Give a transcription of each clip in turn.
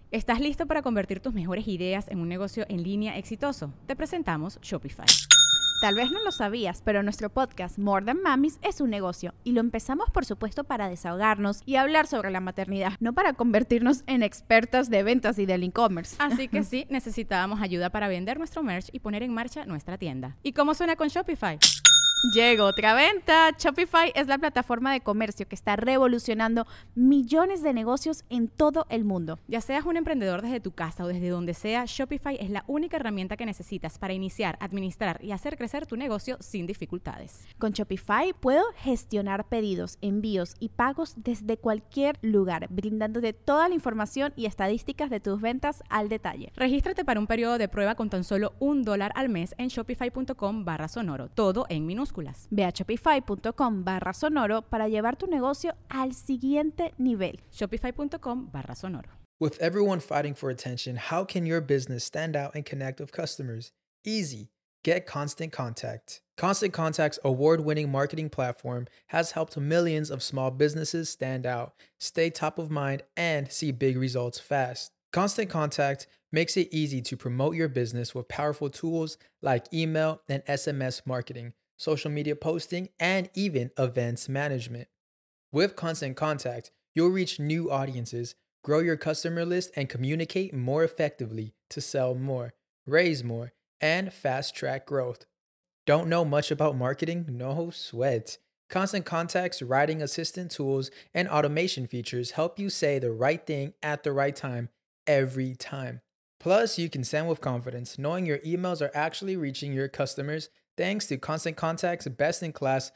¿Estás listo para convertir tus mejores ideas en un negocio en línea exitoso? Te presentamos Shopify. Tal vez no lo sabías, pero nuestro podcast More Than Mamis es un negocio y lo empezamos por supuesto para desahogarnos y hablar sobre la maternidad, no para convertirnos en expertas de ventas y del e-commerce. Así que sí, necesitábamos ayuda para vender nuestro merch y poner en marcha nuestra tienda. ¿Y cómo suena con Shopify? Llegó otra venta. Shopify es la plataforma de comercio que está revolucionando millones de negocios en todo el mundo. Ya seas un emprendedor desde tu casa o desde donde sea, Shopify es la única herramienta que necesitas para iniciar, administrar y hacer crecer tu negocio sin dificultades. Con Shopify puedo gestionar pedidos, envíos y pagos desde cualquier lugar, brindándote toda la información y estadísticas de tus ventas al detalle. Regístrate para un periodo de prueba con tan solo $1 al mes en shopify.com/sonoro, todo en minúsculas. Ve a shopify.com/sonoro para llevar tu negocio al siguiente nivel. Shopify.com/sonoro. With everyone fighting for attention, how can your business stand out and connect with customers? Easy. Get Constant Contact. Constant Contact's award-winning marketing platform has helped millions of small businesses stand out, stay top of mind, and see big results fast. Constant Contact makes it easy to promote your business with powerful tools like email and SMS marketing, social media posting, and even events management. With Constant Contact, you'll reach new audiences, grow your customer list, and communicate more effectively to sell more, raise more, and fast-track growth. Don't know much about marketing? No sweat. Constant Contact's writing assistant tools and automation features help you say the right thing at the right time every time. Plus, you can send with confidence, knowing your emails are actually reaching your customers thanks to Constant Contact's best-in-class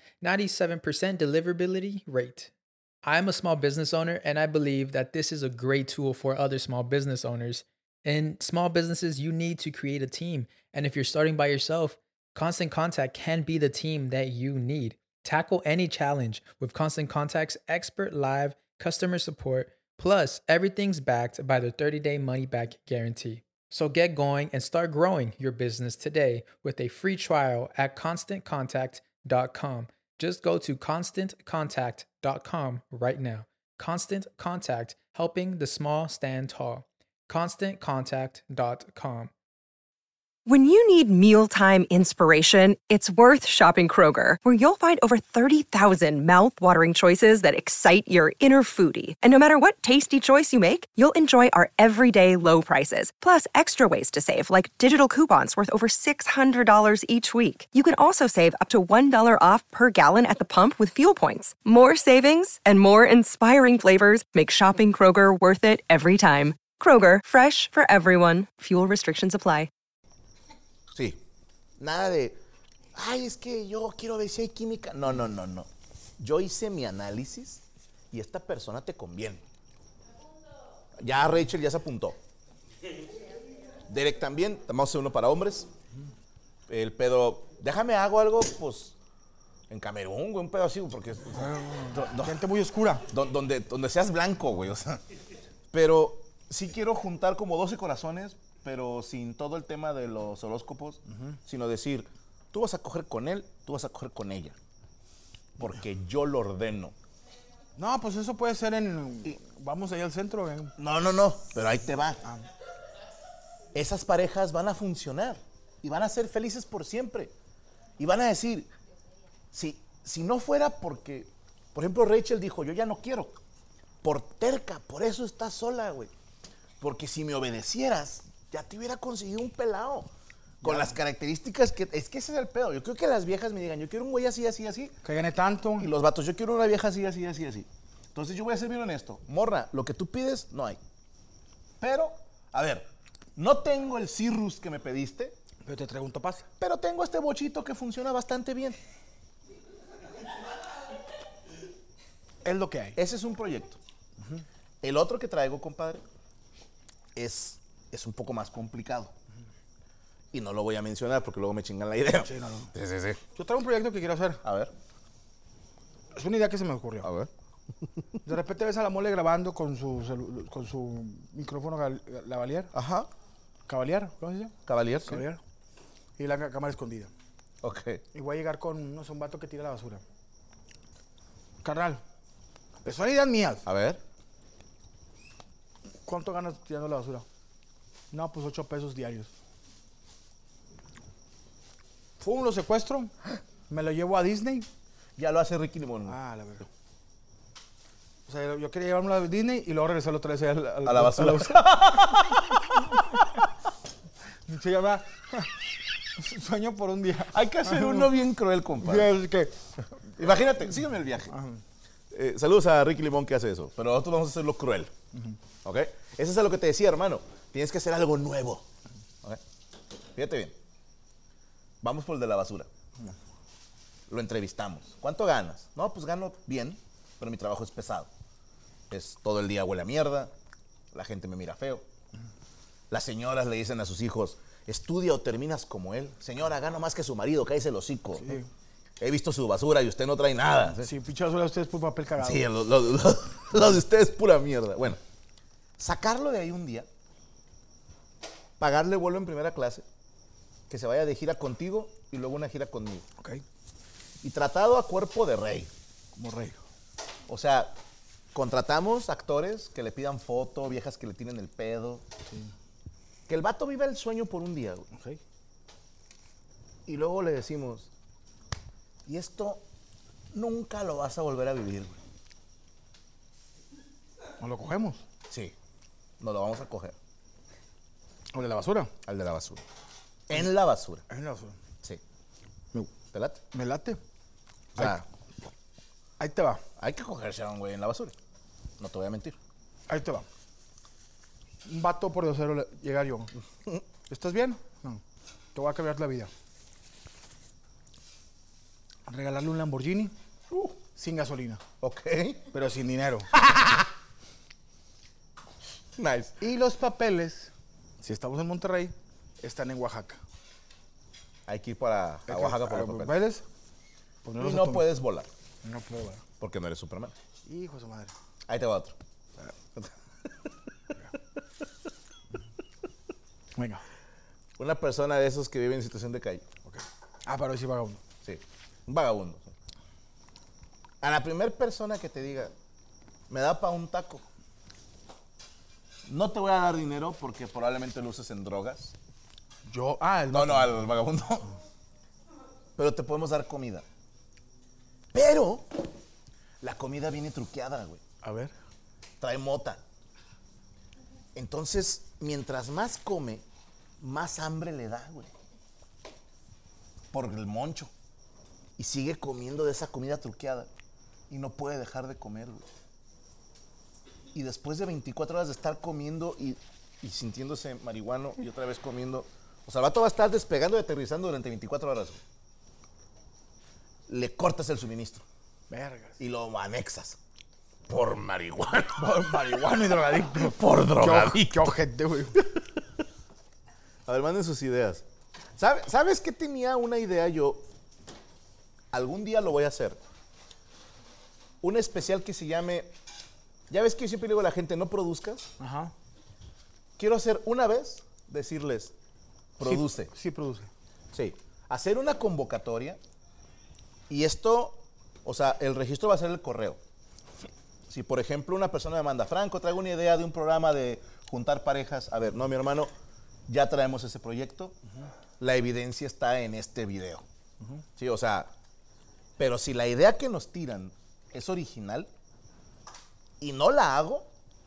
97% deliverability rate. I'm a small business owner, and I believe that this is a great tool for other small business owners. In small businesses, you need to create a team, and if you're starting by yourself, Constant Contact can be the team that you need. Tackle any challenge with Constant Contact's expert live customer support, plus everything's backed by the 30-day money-back guarantee. So get going and start growing your business today with a free trial at ConstantContact.com. Just go to ConstantContact.com right now. Constant Contact, helping the small stand tall. ConstantContact.com. When you need mealtime inspiration, it's worth shopping Kroger, where you'll find over 30,000 mouth-watering choices that excite your inner foodie. And no matter what tasty choice you make, you'll enjoy our everyday low prices, plus extra ways to save, like digital coupons worth over $600 each week. You can also save up to $1 off per gallon at the pump with fuel points. More savings and more inspiring flavors make shopping Kroger worth it every time. Kroger, fresh for everyone. Fuel restrictions apply. Sí. Nada de, ay, es que yo quiero ver si hay química. No. Yo hice mi análisis y esta persona te conviene. Ya Rachel ya se apuntó. Derek también. Vamos a hacer uno para hombres. El pedo, déjame hago algo, pues, en Camerún, güey, un pedo así, porque... Gente muy oscura. Donde seas blanco, güey, o sea. Pero sí quiero juntar como 12 corazones, pero sin todo el tema de los horóscopos, sino decir, tú vas a coger con él, tú vas a coger con ella, porque yo lo ordeno. No, pues eso puede ser vamos ahí al centro. No, pero ahí te va. Esas parejas van a funcionar y van a ser felices por siempre. Y van a decir, si no fuera porque, por ejemplo, Rachel dijo, yo ya no quiero, por terca, por eso estás sola, güey. Porque si me obedecieras, ya te hubiera conseguido un pelado. Con las características que... Es que ese es el pedo. Yo creo que las viejas me digan, yo quiero un güey así. Que gane tanto. Y los vatos, yo quiero una vieja así. Entonces yo voy a ser bien honesto. Morra, lo que tú pides, no hay. Pero, a ver, no tengo el cirrus que me pediste. Pero te traigo un topaz. Pero tengo este bochito que funciona bastante bien. Es lo que hay. Ese es un proyecto. El otro que traigo, compadre, es un poco más complicado. Y no lo voy a mencionar porque luego me chingan la idea. Sí, no. Sí. Yo traigo un proyecto que quiero hacer. A ver. Es una idea que se me ocurrió. A ver. De repente ves a la mole grabando con su micrófono lavalier. Ajá. Cavalier, ¿cómo se dice? Cavalier, sí. Cavalier. Y la cámara escondida. Ok. Y voy a llegar con un vato que tira la basura. Carnal, son ideas mías. A ver. ¿Cuánto ganas tirando la basura? No, pues 8 pesos diarios. Fum, lo secuestro, me lo llevo a Disney. Ya lo hace Ricky Limón. Ah, la verdad. O sea, yo quería llevarme a Disney y luego regresarlo otra vez a la basura. Se llama Sueño por un día. Hay que hacer uno bien cruel, compadre. Es que, Imagínate, sígueme el viaje. Saludos a Ricky Limón que hace eso, pero nosotros vamos a hacerlo cruel. ¿Ok? Eso es a lo que te decía, hermano. Tienes que hacer algo nuevo. ¿Ok? Fíjate bien. Vamos por el de la basura. Lo entrevistamos. ¿Cuánto ganas? No, pues gano bien, pero mi trabajo es pesado. Es todo el día huele a mierda, la gente me mira feo. Las señoras le dicen a sus hijos, estudia o terminas como él. Señora, gano más que su marido, cállese el hocico. Sí. He visto su basura y usted no trae nada. sí, pinche basura, ustedes por papel cagado. Sí, los de ustedes pura mierda. Bueno, sacarlo de ahí un día, pagarle vuelo en primera clase, que se vaya de gira contigo y luego una gira conmigo. Ok. Y tratado a cuerpo de rey. Como rey. O sea, contratamos actores que le pidan foto, viejas que le tiren el pedo. Sí. Que el vato viva el sueño por un día, güey. Ok. Y luego le decimos, y esto nunca lo vas a volver a vivir, güey. ¿Nos lo cogemos? Sí, nos lo vamos a coger. ¿O de la basura? Al de la basura. En la basura. Es en la basura. Sí. Me, ¿Te late? me late. O sea, Ahí te va. hay que cogerse a un güey en la basura. No te voy a mentir. Ahí te va. Un vato por diosero llegar yo. ¿Estás bien? No. Te voy a cambiar la vida. Regalarle un Lamborghini sin gasolina, Ok. pero sin dinero. Nice. Y los papeles, si estamos en Monterrey, están en Oaxaca. Hay que ir para a Oaxaca por los papeles. Ponerlos Y a no tomar. puedes volar, No puedo. porque no eres Superman. Hijo de su madre. Ahí te va otro. Venga. Una persona de esos que vive en situación de calle. Ok. Ah, pero sí vagabundo. Sí. Un vagabundo. A la primera persona que te diga, me da para un taco. No te voy a dar dinero porque probablemente lo uses en drogas. Yo, el No, vato. no, al vagabundo. Pero te podemos dar comida. Pero la comida viene truqueada, güey. A ver. Trae mota. Entonces, mientras más come, más hambre le da, güey. Por el moncho. Y sigue comiendo de esa comida truqueada. Y no puede dejar de comer, güey. Y después de 24 horas de estar comiendo y sintiéndose marihuano y otra vez comiendo, o sea, el vato va a estar despegando y aterrizando durante 24 horas, güey. Le cortas el suministro Vergas. y lo anexas. Por marihuana. Marihuana y drogadicto. Por Qué ojete, güey. A ver, manden sus ideas. ¿Sabes qué tenía una idea yo? Algún día lo voy a hacer. Un especial que se llame... Ya ves que yo siempre digo a la gente, no produzcas. Ajá. Quiero hacer una vez, decirles, produce. Sí, produce. Sí. Hacer una convocatoria. Y esto, o sea, el registro va a ser el correo. Si, por ejemplo, una persona me manda, Franco, traigo una idea de un programa de juntar parejas. A ver, no, mi hermano, ya traemos ese proyecto. La evidencia está en este video. Sí, o sea, pero si la idea que nos tiran es original y no la hago,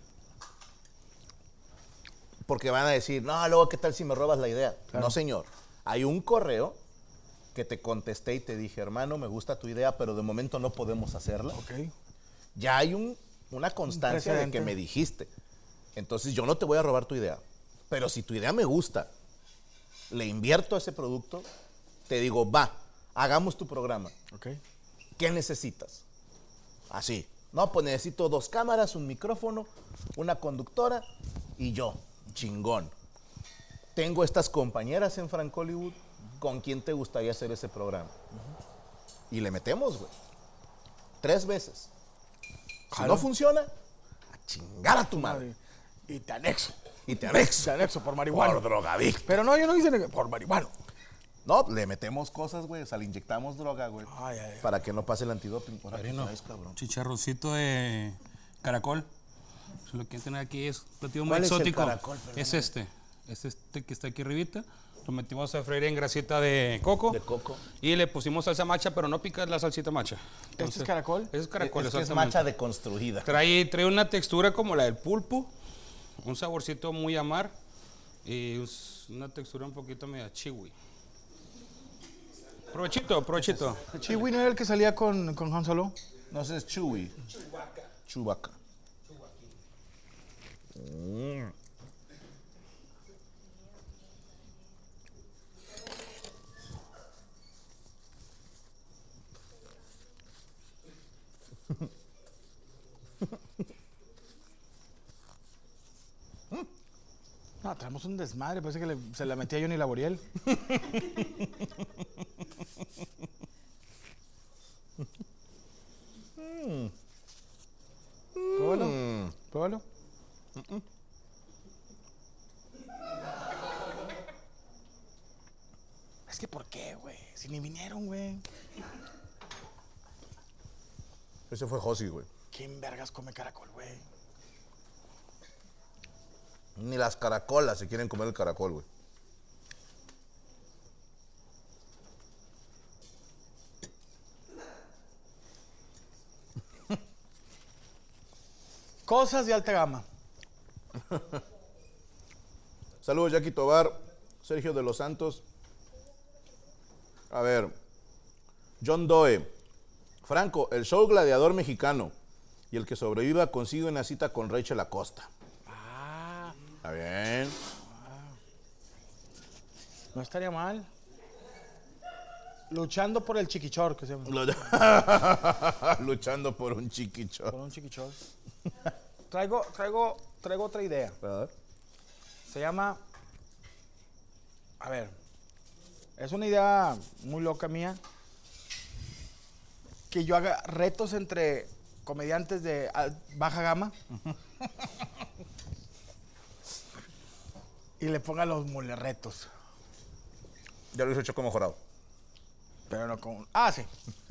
porque van a decir, no, luego, ¿qué tal si me robas la idea? Claro. No, señor. Hay un correo que te contesté y te dije, hermano, me gusta tu idea, pero de momento no podemos hacerla. Ok. Ya hay una constancia de que precedente. me dijiste. Entonces yo no te voy a robar tu idea. Pero si tu idea me gusta, le invierto a ese producto, te digo, va, hagamos tu programa. Ok. ¿Qué necesitas? Así. No, pues necesito 2 cámaras, un micrófono, una conductora y yo. Chingón. Tengo estas compañeras en Frank Hollywood. ¿Con quién te gustaría hacer ese programa? Y le metemos, güey. 3 veces. Si Jalo. no funciona, a chingar a tu madre. Y te anexo. Y te anexo. Te anexo por marihuana. Por drogadicto. Pero no, yo no hice por marihuana. No, le metemos cosas, güey. O sea, le inyectamos droga, güey. Ay, ay, ay. Para que no pase el antidoping. Ahora, ¿qué Padrino, traes, cabrón? chicharroncito de caracol. Si lo quieren tener aquí es platillo muy ¿Cuál es el exótico. caracol, perdón? Es este que está aquí arribita. Lo metimos a freír en grasita de coco. De coco. Y le pusimos salsa macha, pero no pica la salsita macha. ¿Este es caracol? Ese es caracol, Es que es exactamente. macha deconstruida. Trae una textura como la del pulpo, un saborcito muy amar y una textura un poquito media chiwi. Provechito. Chiwi no era el que salía con Han Solo. No sé, es Chewy. Chewbacca. No, traemos un desmadre. Parece que se la metía Johnny Laboriel. Pruébalo. Pruébalo. Es que ¿por qué, güey? Si ni vinieron, güey. Ese fue Josi, güey. ¿Quién vergas come caracol, güey? Ni las caracolas se quieren comer el caracol, güey. Cosas de alta gama. Saludos, Jackie Tobar, Sergio de los Santos. A ver, John Doe. Franco, el show gladiador mexicano. Y el que sobreviva consigue una cita con Rachel Acosta. Está bien. No estaría mal. Luchando por el chiquichor, que se llama. Luchando por un chiquicho. Por un chiquichor. Traigo otra idea. A ver. Se llama... A ver. Es una idea muy loca mía. Que yo haga retos entre comediantes de baja gama. Y le ponga los molerretos. Ya lo hizo Choco Mejorado. Pero no con... Ah, sí.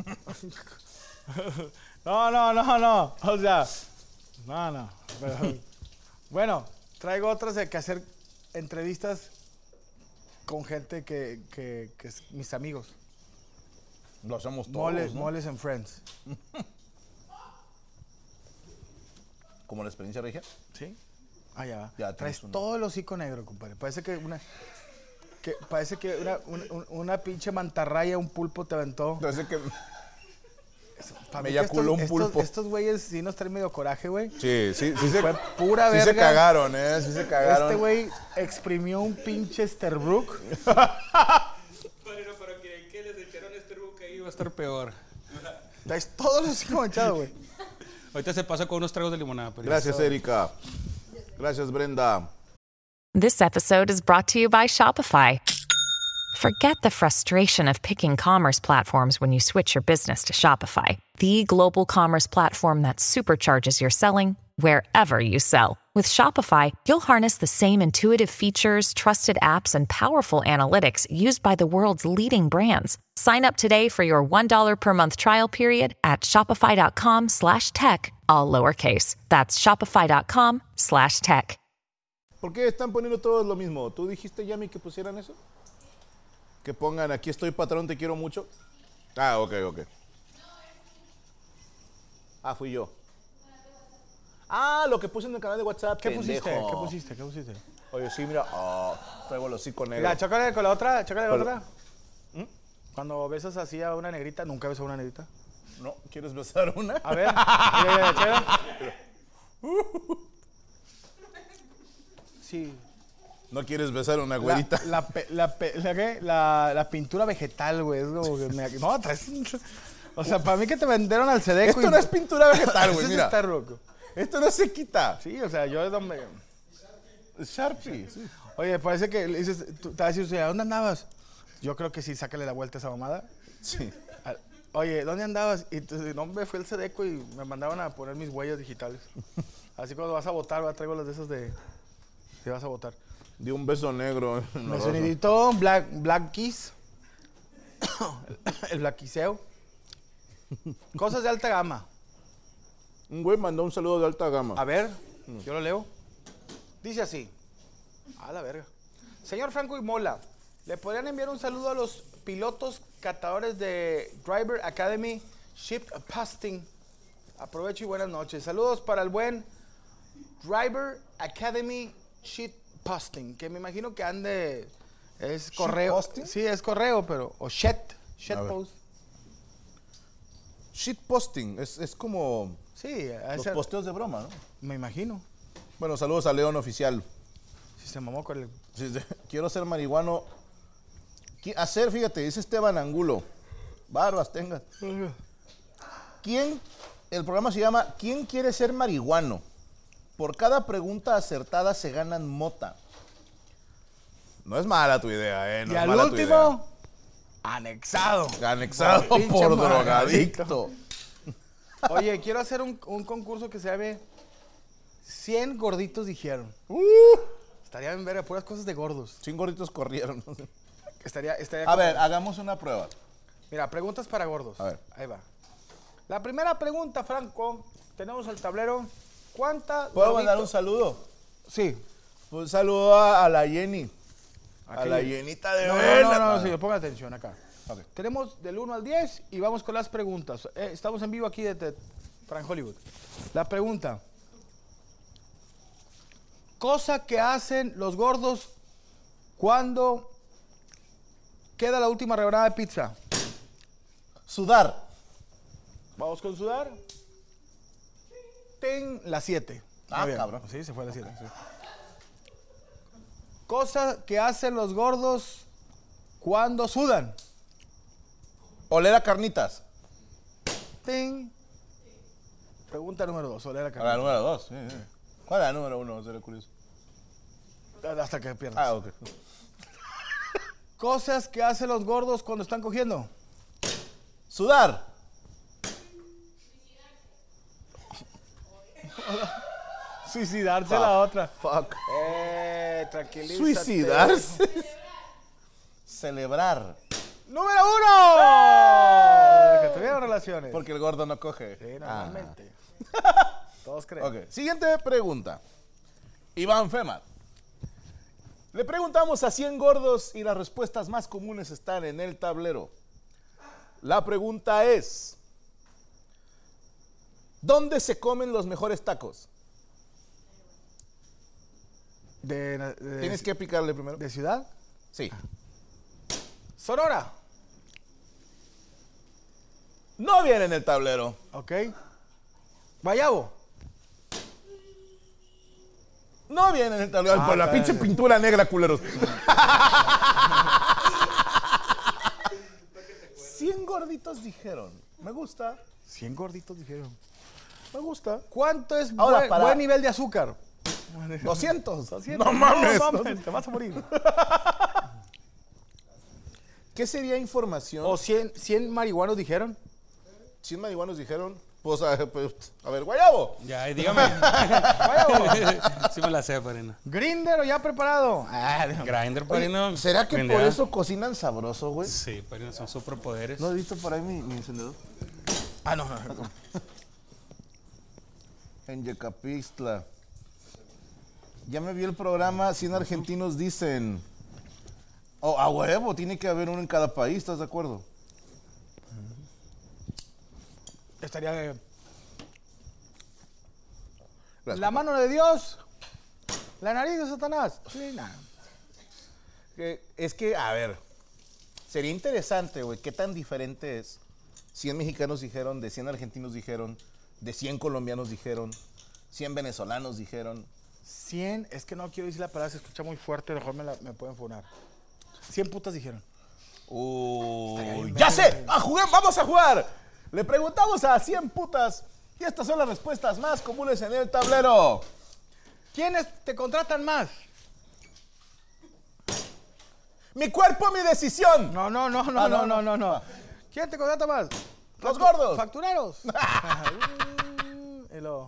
No. O sea... No. Pero, bueno, traigo otras de que hacer entrevistas con gente que es mis amigos. Lo hacemos todos, ¿no? Moles and Friends. Como la experiencia regia. ¿Sí? Ah, ya va. Ya Traes tienes una. todo el hocico negro, compadre. Parece que una pinche mantarraya, un pulpo te aventó. Entonces que Pa' me mí que eyaculó un pulpo. Estos güeyes sí nos traen medio coraje, güey. Sí. Fue pura sí verga. se cagaron, sí se cagaron. Este güey exprimió un pinche Sterbrook. Pero que les echaron este rubo que ahí va a estar peor. Traes todo el hocico manchado, güey. Ahorita se pasa con unos tragos de limonada. Pero Gracias, Erika. Gracias, Brenda. This episode is brought to you by Shopify. Forget the frustration of picking commerce platforms when you switch your business to Shopify, the global commerce platform that supercharges your selling wherever you sell. With Shopify, you'll harness the same intuitive features, trusted apps, and powerful analytics used by the world's leading brands. Sign up today for your $1 per month trial period at shopify.com/tech, all lowercase. That's shopify.com/tech. ¿Por qué están poniendo todos lo mismo? ¿Tú dijiste, Yami, que pusieran eso? Que pongan, aquí estoy, patrón, te quiero mucho. Ah, ok. Ah, fui yo. Ah, lo que puse en el canal de WhatsApp, ¿Qué pendejo. pusiste? Oye, sí, mira. Traigo el hocico negro. Mira, chócale con la otra, Con- otra. Cuando besas así a una negrita, nunca besas a una negrita. ¿No? ¿Quieres besar una? A ver, mira, chévere. Sí. ¿No quieres besar una güerita? La pintura vegetal, güey. Es como que no, traes o sea, para mí que te vendieron al Sedeco. Esto no es pintura vegetal, güey, mira. Está roco. Esto no se quita. Sí, o sea, yo es donde... Sharpie. Sí. Oye, parece que le dices, tú te vas a decir, o sea, ¿dónde andabas? Yo creo que sí, sácale la vuelta a esa mamada. Sí. Oye, ¿dónde andabas? Y entonces, no, me fui al Sedeco y me mandaban a poner mis huellas digitales. Así cuando vas a votar, traigo las de esas de... Si vas a votar. Dio un beso negro. Me sonidito Black Kiss. El blaquiseo. Cosas de alta gama. Un güey mandó un saludo de alta gama. A ver, Yo lo leo. Dice así. A la verga. Señor Franco y Mola, ¿le podrían enviar un saludo a los pilotos catadores de Driver Academy Ship Posting? Aprovecho y buenas noches. Saludos para el buen Driver Academy Ship Posting, que me imagino que ande... Es correo. Posting? Sí, es correo, pero... O Shet Post. Shitposting, es como Sí, los posteos de broma, ¿no? me imagino. Bueno, saludos a León Oficial. Si se mamó con el... Sí, quiero ser marihuano. Fíjate, dice Esteban Angulo. Barbas tengas. El programa se llama ¿Quién quiere ser marihuano? Por cada pregunta acertada se ganan mota. No es mala tu idea, ¿eh? No y es al mala tu último, anexado. idea. Anexado Pinche por drogadicto. drogadicto. Oye, quiero hacer un concurso que se llame 100 gorditos dijeron. Estaría en ver puras cosas de gordos. 100 gorditos corrieron. Estaría A ver, hagamos una prueba. Mira, preguntas para gordos. A ver. Ahí va. La primera pregunta, Franco. Tenemos el tablero. ¿Cuánta ¿Puedo gordito? mandar un saludo? Sí. Un saludo a la Jenny. A Aquí. la llenita de No, vela. no, señor, ponga atención acá. Ok. Tenemos del 1 al 10 y vamos con las preguntas. Estamos en vivo aquí de Frank Hollywood. La pregunta. Cosa que hacen los gordos cuando queda la última rebanada de pizza. Sudar. Vamos con sudar. Ten la 7. Ah, cabrón. Sí, se fue a la 7. Sí. Cosa que hacen los gordos cuando sudan. Oler a carnitas. Ting. Pregunta número 2. Oler a A la carne. número 2. Sí. ¿Cuál es la número 1? Seré curioso. Hasta que pierdas. Ah, ok. Cosas que hacen los gordos cuando están cogiendo. Sudar. Suicidarse la otra. Fuck. Tranquilízate. Suicidarse. Celebrar. ¡Número 1! Que tuvieron relaciones. Porque el gordo no coge. Sí, normalmente. Todos creen. Ok. Siguiente pregunta. Iván Femar. Le preguntamos a 100 gordos y las respuestas más comunes están en el tablero. La pregunta es: ¿dónde se comen los mejores tacos? Tienes que picarle primero. ¿De ciudad? Sí. Sonora. No viene en el tablero. Ok. Guayabo. No viene en el tablero. Por la está pinche bien. pintura negra, culeros. 100 gorditos dijeron. Me gusta. 100 gorditos dijeron. Me gusta. ¿Cuánto es Ahora, buen nivel de azúcar? 200. 200. No mames. No mames, te vas a morir. ¿Qué sería información? ¿O 100 marihuanos dijeron? 100 marihuanos dijeron. Pues, a ver, guayabo. Ya, dígame. Sí me la sé, Parina. ¿Grinder o ya preparado? Grinder, Parina. ¿Será que por Grindear. eso cocinan sabroso, güey? Sí, Parina, son superpoderes. ¿No has visto por ahí mi encendedor? Ah, no. En Yecapixtla. Ya me vi el programa 100 argentinos dicen. Oh, a huevo, tiene que haber uno en cada país, ¿estás de acuerdo? Estaría... Gracias, la mano de Dios. La nariz de Satanás. Sí, nada. Es que, a ver, sería interesante, güey, qué tan diferente es. 100 mexicanos dijeron, de 100 argentinos dijeron, de 100 colombianos dijeron, 100 venezolanos dijeron. 100, es que no quiero decir la palabra, se escucha muy fuerte, mejor me pueden funar. 100 putas dijeron. ¡Ya sé! ¡Vamos a jugar! Le preguntamos a 100 putas y estas son las respuestas más comunes en el tablero. ¿Quiénes te contratan más? ¡Mi cuerpo, mi decisión! No. ¿Quién te contrata más? ¡Los gordos! ¿Factureros? Y luego...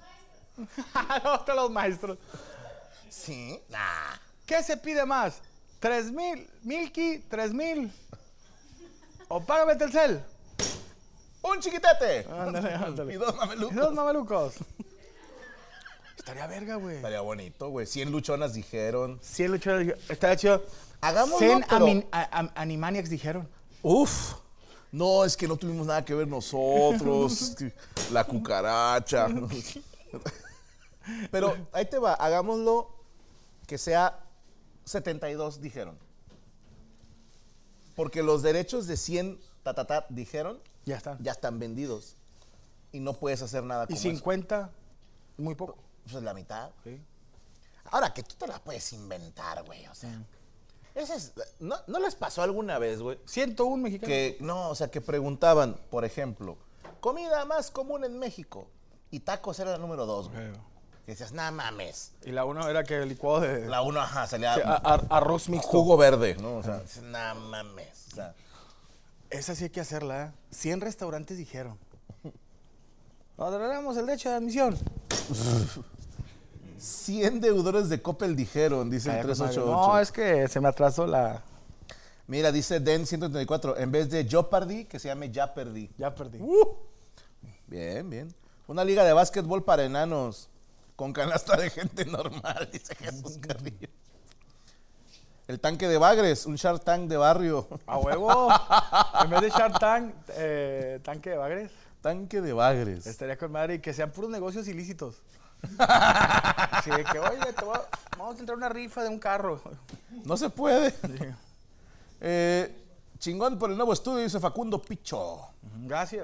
los maestros. Sí. Nah. ¿Qué se pide más? ¿3,000? ¿Milky? ¿3,000? ¿O págame Telcel? ¡Un chiquitete! Ándale. Y 2 mamelucos. Y 2 mamelucos. Estaría verga, güey. Estaría bonito, güey. 100 luchonas dijeron. 100 luchadores. Estaría chido. Hagámoslo, 100 pero... Animaniacs dijeron. Uf. No, es que no tuvimos nada que ver nosotros. La cucaracha. Pero ahí te va. Hagámoslo que sea 72 dijeron. Porque los derechos de 100 dijeron. Ya están. Ya están vendidos. Y no puedes hacer nada con Y 50, muy poco. Pues es la mitad. Sí. Ahora que tú te la puedes inventar, güey. O sea, esa es, ¿no les pasó alguna vez, güey? 101 mexicanos. Que, no, o sea, que preguntaban, por ejemplo, comida más común en México. Y tacos era la número 2, güey. Que decías, nah, mames. Y la 1 era que el licuado de... La 1, ajá, salía sí, arroz mixto. jugo verde, ¿no? O sea, nah, mames. O sea, Esa sí hay que hacerla, ¿eh? 100 restaurantes dijeron. Nos daremos el derecho de admisión. 100 deudores de Coppel dijeron, dice el 388. No, es que se me atrasó la... Mira, dice Den 134, en vez de yo perdí, que se llame ya perdí. Ya perdí. Bien, bien. Una liga de básquetbol para enanos, con canasta de gente normal, dice Jesús Carrillo. El tanque de Bagres, un Shark Tank de barrio. ¡A huevo! En vez de Shark Tank, tanque de Bagres. Tanque de Bagres. Estaría con madre y que sean puros negocios ilícitos. Sí, que oye, vamos a entrar a una rifa de un carro. No se puede. Chingón por el nuevo estudio, dice Facundo Picho. Gracias.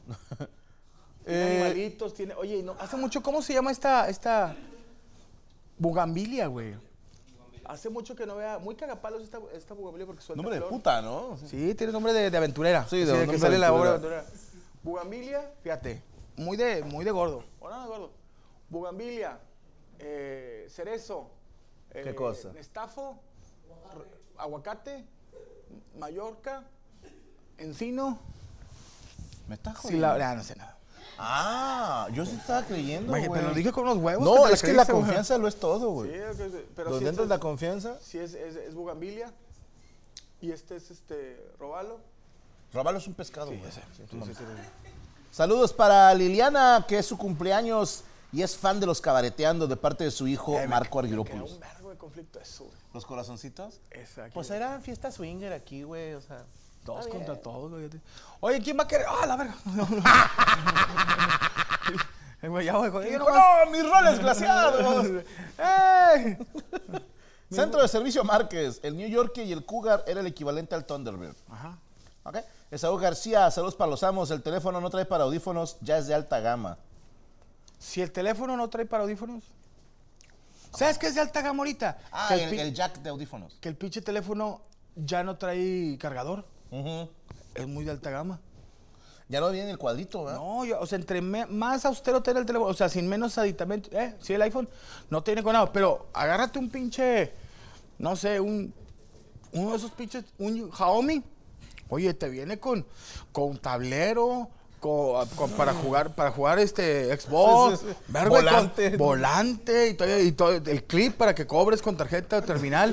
Tiene animalitos, tiene... Oye, no, hace mucho, ¿cómo se llama esta bugambilia, güey? Hace mucho que no vea... Muy cagapalos esta bugambilia porque suelta Nombre de flor. puta, ¿no? Sí, tiene nombre de aventurera. Sí, de que nombre sale de la obra de aventurera. aventurera. Bugambilia, fíjate, muy de gordo. Ahora de gordo. Bugambilia, cerezo. ¿Qué cosa? Nestafo, aguacate, Mallorca, encino. Me está Sí, jodiendo. no sé nada. Ah, yo sí estaba creyendo, güey. Pero lo dije con unos huevos. No, te es que la creíste, güey. confianza lo es todo, güey. Sí, pero Los sí dentro de la confianza. Sí, es bugambilia. Y este es robalo. Robalo es un pescado, güey. ya sé. Sí, Sí, sí. Saludos para Liliana, que es su cumpleaños y es fan de los cabareteando de parte de su hijo Marco Era Argyropoulos. un vergo de conflicto eso, güey. ¿Los corazoncitos? Exacto. Pues era fiesta swinger aquí, güey, o sea. Todos está contra bien. todos, güey. Oye, ¿quién va a querer? ¡Ah, la verga! El güey ya, güey. Dijo, ¡no, mis roles glaciados! ¡Ey! Centro de Servicio Márquez, el New York y el Cougar era el equivalente al Thunderbird. Ajá. ¿Ok? Esaú García, saludos para los amos. El teléfono no trae para audífonos, ya es de alta gama. Si el teléfono no trae para audífonos. ¿Sabes qué es de alta gama ahorita? Ah, que el jack de audífonos. que el pinche teléfono ya no trae cargador. Ujú. Es muy de alta gama. Ya no viene el cuadrito, ¿verdad? No, o sea, entre más austero tener el teléfono, o sea, sin menos aditamento. Sí, el iPhone no tiene con nada, pero agárrate un pinche, no sé, uno de esos pinches, un Xiaomi. Oye, te viene con tablero, para jugar Xbox, Sí, sí, sí. verga, Volante. volante y todo el clip para que cobres con tarjeta terminal.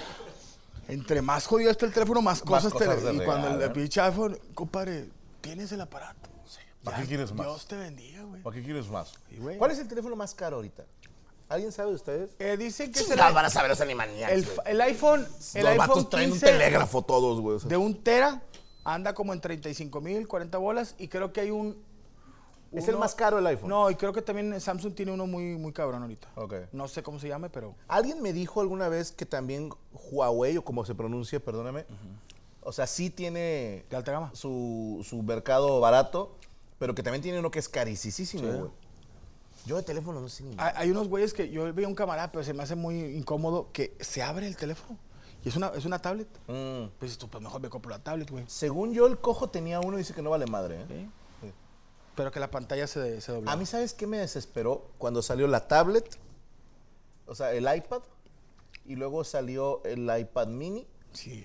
Entre más jodido está el teléfono, más cosas te... cosas te Y cuando el regalan. pinche iPhone, compadre, tienes el aparato. ¿Para Ya, qué quieres más? Dios te bendiga, güey. ¿Para qué quieres más? Sí, güey. ¿Cuál es el teléfono más caro ahorita? ¿Alguien sabe de ustedes? Dicen que es Chingados van a saber los animaniacs, el güey. iPhone. El Los iPhone vatos traen 15 un telégrafo todos, güey. o sea. de 1 tera anda como en 35,000, 40 bolas. Y creo que hay ¿Es el más caro el iPhone? No, y creo que también Samsung tiene uno muy, muy cabrón ahorita. Ok. No sé cómo se llame, pero... Alguien me dijo alguna vez que también Huawei, o como se pronuncia, perdóname, o sea, sí tiene De alta gama. su mercado barato, pero que también tiene uno que es carísimo, güey. Yo de teléfono no sé ni... Hay unos güeyes que yo veía un camarada, pero se me hace muy incómodo que se abre el teléfono. Y es una tablet. Pues tú, pues mejor me compro la tablet, güey. Según yo, el cojo tenía uno y dice que no vale madre, ¿eh? ¿Sí? Pero que la pantalla se dobla. A mí, ¿sabes qué me desesperó? Cuando salió la tablet, o sea, el iPad, y luego salió el iPad mini Sí.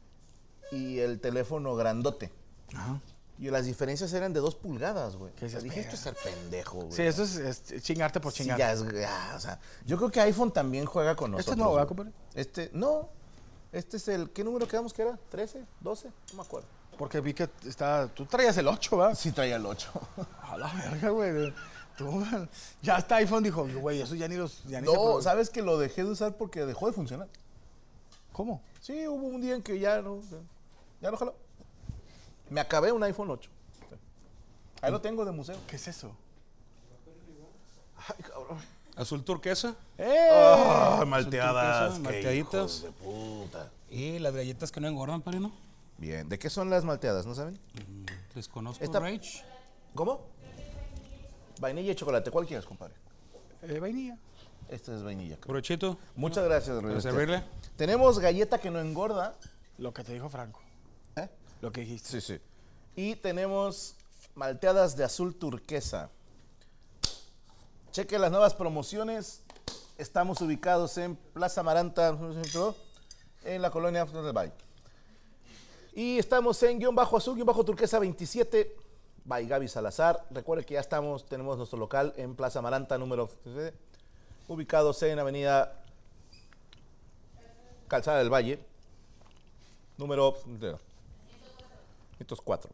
y el teléfono grandote. Ajá. Y las diferencias eran de 2 pulgadas, güey. ¿Qué dices, Dije, verga? esto es ser pendejo, güey. Sí, eso es chingarte por Sí, chingar. o sea, yo creo que iPhone también juega con nosotros. ¿Este es nuevo, güey. verdad, compadre? No. Este es el... ¿Qué número quedamos que era? ¿13? ¿12? No me acuerdo. Porque vi que tú traías el 8, ¿verdad? Sí traía el 8. A la verga, güey. Tú, ya hasta iPhone dijo, güey, eso ya ni los... Ya ni se No, produce. ¿sabes que lo dejé de usar porque dejó de funcionar? ¿Cómo? Sí, hubo un día en que ya no jaló. Me acabé un iPhone 8. Ahí lo tengo de museo. ¿Qué es eso? Ay, cabrón. Azul turquesa. Ay, malteadas. Azul turquesa, qué malteaditas. hijos de puta. Y las galletas que no engordan, padrino. Bien, ¿de qué son las malteadas? ¿No saben? Desconozco, Esta- Rage. ¿Cómo? Vainilla y chocolate. ¿Cuál quieres, compadre? Vainilla. Esta es vainilla. creo. Provechito. Muchas gracias, Para Ruiz. servirle. Tenemos galleta que no engorda. Lo que te dijo Franco. ¿Eh? Lo que dijiste. Sí, sí. Y tenemos malteadas de azul turquesa. Cheque las nuevas promociones. Estamos ubicados en Plaza Maranta, en la colonia del Valle. Y estamos en _azul_turquesa 27, by Gaby Salazar. Recuerde que ya tenemos nuestro local en Plaza Maranta, número ubicados en Avenida Calzada del Valle, número 504.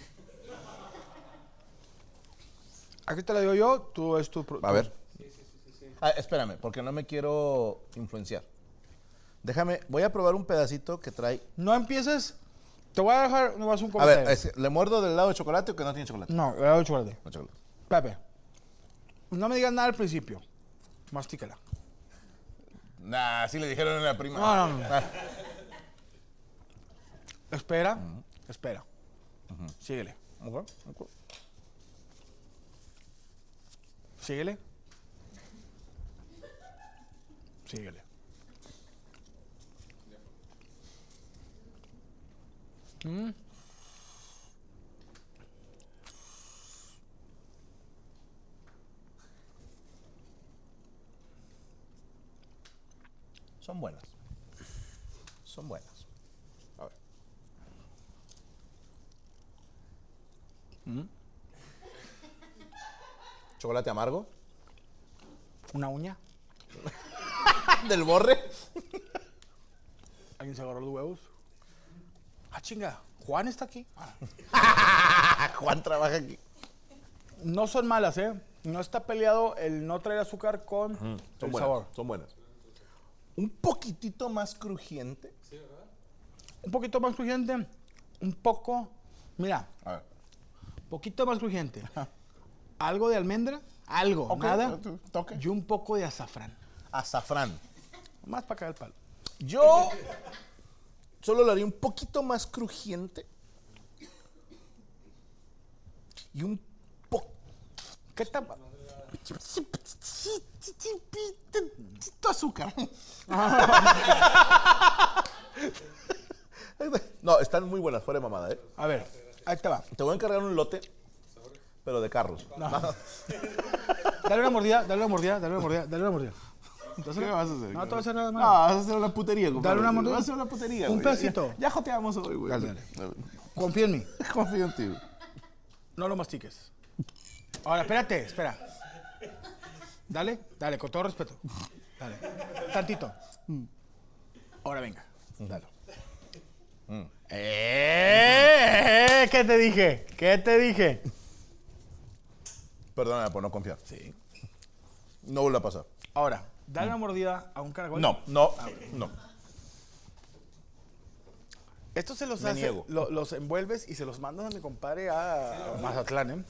Aquí te la digo yo, tú es tu... A ver. Ah, espérame, porque no me quiero influenciar. Déjame, voy a probar un pedacito que trae. No empieces, te voy a dejar nomás un A comentario. ver, ¿le muerdo del lado de chocolate o que no tiene chocolate? No, le doy chocolate. No chocolate. Pepe, no me digas nada al principio. Mastícala. Nah, sí le dijeron a la prima. No. Ah, Espera, espera. Síguele. ok. Síguele. Síguele. Son buenas. Son buenas. A ver. Chocolate amargo. Una uña. Del borre. ¿Alguien se agarró los huevos? Ah, chinga. Juan está aquí. Juan trabaja aquí. No son malas, ¿eh? No está peleado el no traer azúcar con Son el buenas. sabor. Son buenas. Un poquitito más crujiente. Un poquito más crujiente. Un poco. Mira, A ver. poquito más crujiente. Algo de almendra. Algo, Ok, nada. toque. Y un poco de azafrán. Azafrán. Más para caer el palo. Yo solo lo haría un poquito más crujiente. Y un poco. ¿Qué tal? Azúcar. No, están muy buenas, fuera de mamada, ¿eh? A ver, ahí te va. Te voy a encargar un lote, pero de carros. Dale una mordida, dale una mordida, dale una mordida, dale una mordida. ¿Qué vas a hacer? No te voy a hacer nada No, más. vas a hacer una putería, compadre. Dale una mordida. Vas a hacer una putería, Un güey. pedacito. Ya joteamos hoy, güey. Dale, dale. Confía en mí. Confío en ti. No lo mastiques. Ahora, espera. Dale, con todo respeto. Dale. Tantito. Ahora venga. Dale. ¿Qué te dije? ¿Qué te dije? Perdóname por no confiar. Sí. No vuelve a pasar. Ahora, dale una mordida a un caracol. No. Estos se los Me hace, niego. los envuelves y se los mandas a mi compadre a Mazatlán, ¿eh?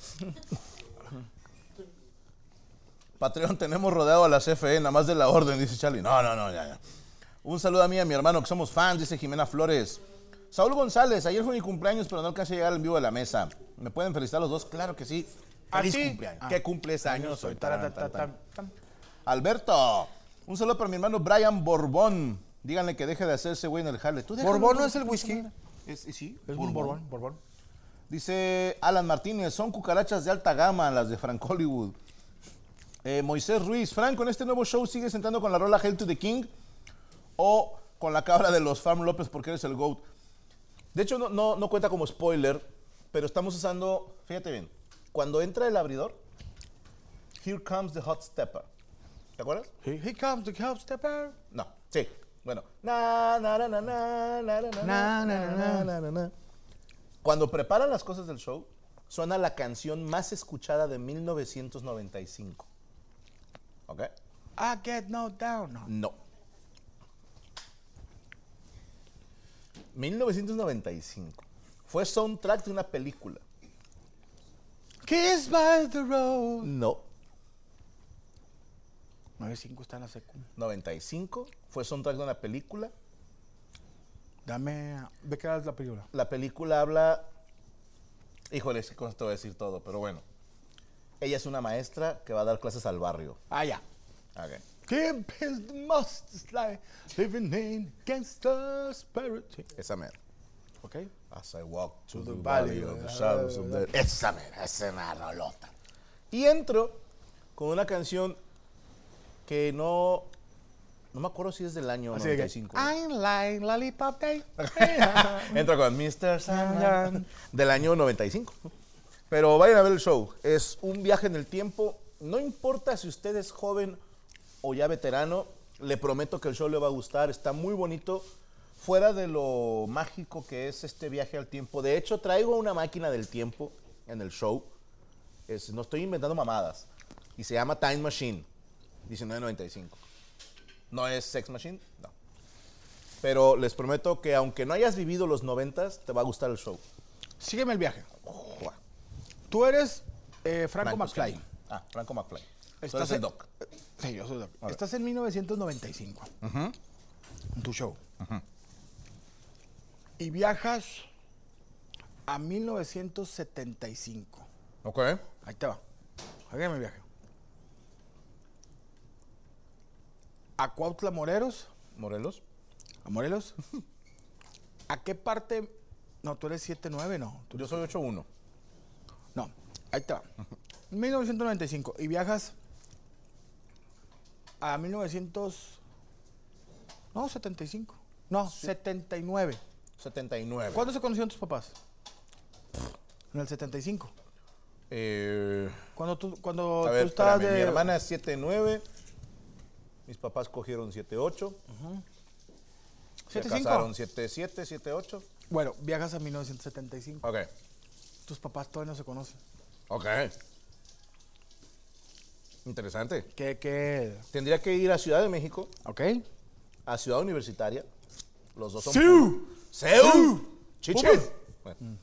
Patreon, tenemos rodeado a la CFE, nada más de la orden, dice Charlie. No, ya. Un saludo a mí y a mi hermano, que somos fans, dice Jimena Flores. Saúl González, ayer fue mi cumpleaños, pero no alcancé a llegar al vivo de la mesa. ¿Me pueden felicitar los dos? Claro que sí. ¿A Feliz ti? cumpleaños. Ah. ¿Qué cumples años hoy? Tan. Alberto, un saludo para mi hermano Brian Borbón. Díganle que deje de hacerse güey en el jale. ¿Tú déjalo, ¿Borbón no güey? es el whisky? Sí, Es un Borbón. Dice Alan Martínez, son cucarachas de alta gama las de Frank Hollywood. Moisés Ruiz, Franco, en este nuevo show sigues entrando con la rola Hail to the King o con la cabra de los Farm López porque eres el GOAT. De hecho, no cuenta como spoiler, pero estamos usando, fíjate bien, cuando entra el abridor, Here Comes the Hot Stepper. ¿Te acuerdas? Here comes the hot stepper. No, sí. Bueno. Na. Cuando preparan las cosas del show, suena la canción más escuchada de 1995. ¿Ok? I get no down. No. No. 1995. Fue soundtrack de una película. Kiss by the road. No. 95 está en la secu. 95. Fue soundtrack de una película. Dame. ¿De qué era la película? La película habla... Híjole, es que con esto voy a decir todo, pero bueno. Ella es una maestra que va a dar clases al barrio. Ah, ya. Ok. Keep his must slide, living in gangster spirit. Sí. Esa mera. Ok. As I walk to To the the valley valley of the of shadows of death. Esa mera, esa mera rolota. Y entro con una canción que no me acuerdo si es del año Así de que, 95. I'm like Lollipop Day. Entro con Mr. Sandman del año 95. Pero vayan a ver el show. Es un viaje en el tiempo. No importa si usted es joven o ya veterano, le prometo que el show le va a gustar. Está muy bonito. Fuera de lo mágico que es este viaje al tiempo. De hecho, traigo una máquina del tiempo en el show. No estoy inventando mamadas. Y se llama Time Machine, 1995. ¿No es Sex Machine? No. Pero les prometo que aunque no hayas vivido los 90s, te va a gustar el show. Sígueme el viaje. Tú eres Franco McFly. Scamillo. Franco McFly. Tú Estás eres el en- Doc. Sí, yo soy Doc. ver. Estás en 1995. En tu show. Y viajas a 1975. Ok. Ahí te va. Sígueme el viaje. A Cuautla, Morelos. Morelos. ¿A Morelos? ¿A qué parte? No, tú eres 79, no. Tú- Yo soy 8-1. No, ahí te va. 1995. Y viajas a 75. No, 79. 79. ¿Cuándo se conocieron tus papás? En el 75. Cuando A ver, tú estabas espérame, de... mi hermana es 7-9. Mis papás cogieron 7-8. Se 7-5. casaron 7-7, 7-8. Bueno, viajas a 1975. Ok. Tus papás todavía no se conocen. Ok. Interesante. ¿Qué? Tendría que ir a Ciudad de México, ¿Ok? a Ciudad Universitaria. Los dos son... ¡Siu! ¡Seu! ¡Chiche! Pumas. Bueno,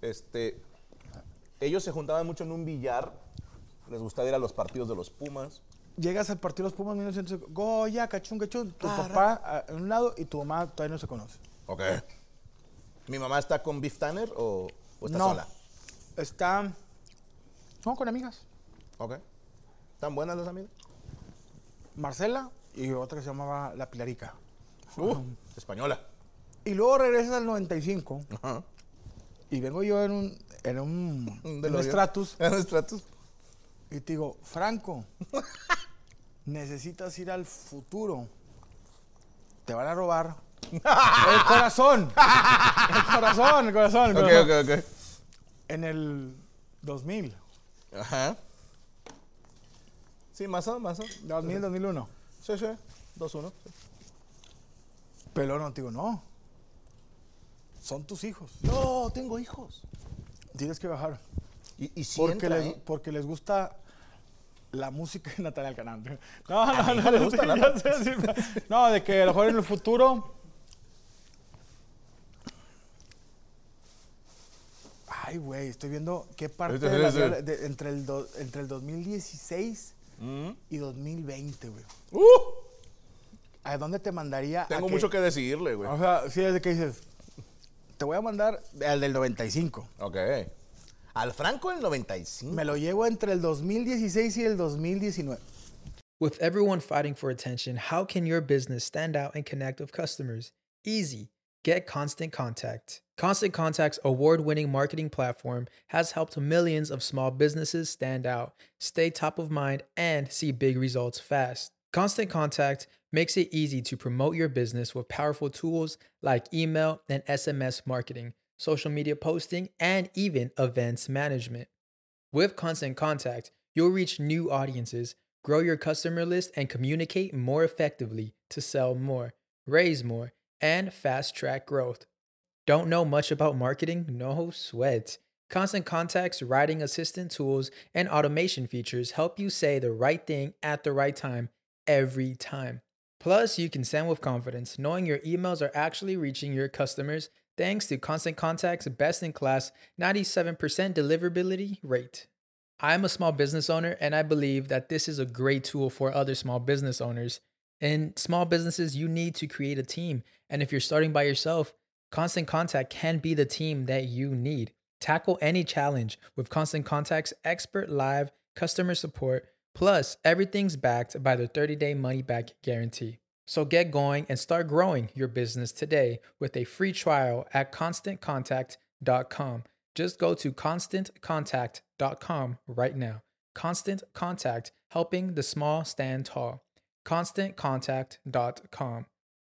ellos se juntaban mucho en un billar. Les gustaba ir a los partidos de los Pumas. Llegas al partido de los Pumas 1950. Goya, cachún, cachún. Tu papá a un lado y tu mamá todavía no se conoce. Ok. ¿Mi mamá está con Beef Tanner o está No. sola? Está... No, con amigas. Ok. ¿Están buenas las amigas? Marcela y otra que se llamaba La Pilarica. Española. Y luego regresas al 95 Ajá. y vengo yo en un DeLorean. Stratus En un Stratus. y te digo, Franco, necesitas ir al futuro. Te van a robar el corazón. El corazón. Ok. En el 2000. Ajá. Sí, más o menos. 2000, 2001. Sí. 2-1. Sí. Pero no, te digo, no. Son tus hijos. No, tengo hijos. Tienes que bajar. Y si Porque les gusta la música de Natalia Alcanán. No, no le gusta nada. ya sé, sí. No, de que a lo mejor en el futuro... Ay, güey, estoy viendo qué parte de la vida entre el 2016 y 2020, güey. ¿A dónde te mandaría? Tengo mucho que decidirle, güey. O sea, sí, desde que dices, te voy a mandar al del 95. Ok. Al Franco del 95. Me lo llevo entre el 2016 y el 2019. With everyone fighting for attention, how can your business stand out and connect with customers? Easy. Get Constant Contact. Constant Contact's award-winning marketing platform has helped millions of small businesses stand out, stay top of mind, and see big results fast. Constant Contact makes it easy to promote your business with powerful tools like email and SMS marketing, social media posting, and even events management. With Constant Contact, you'll reach new audiences, grow your customer list, and communicate more effectively to sell more, raise more, and fast-track growth. Don't know much about marketing? No sweat. Constant Contact's writing assistant tools and automation features help you say the right thing at the right time every time. Plus, you can send with confidence, knowing your emails are actually reaching your customers thanks to Constant Contact's best-in-class 97% deliverability rate. I'm a small business owner, and I believe that this is a great tool for other small business owners. In small businesses, you need to create a team, and if you're starting by yourself, Constant Contact can be the team that you need. Tackle any challenge with Constant Contact's expert live customer support, plus everything's backed by the 30-day money-back guarantee. So get going and start growing your business today with a free trial at ConstantContact.com. Just go to ConstantContact.com right now. Constant Contact, helping the small stand tall. ConstantContact.com.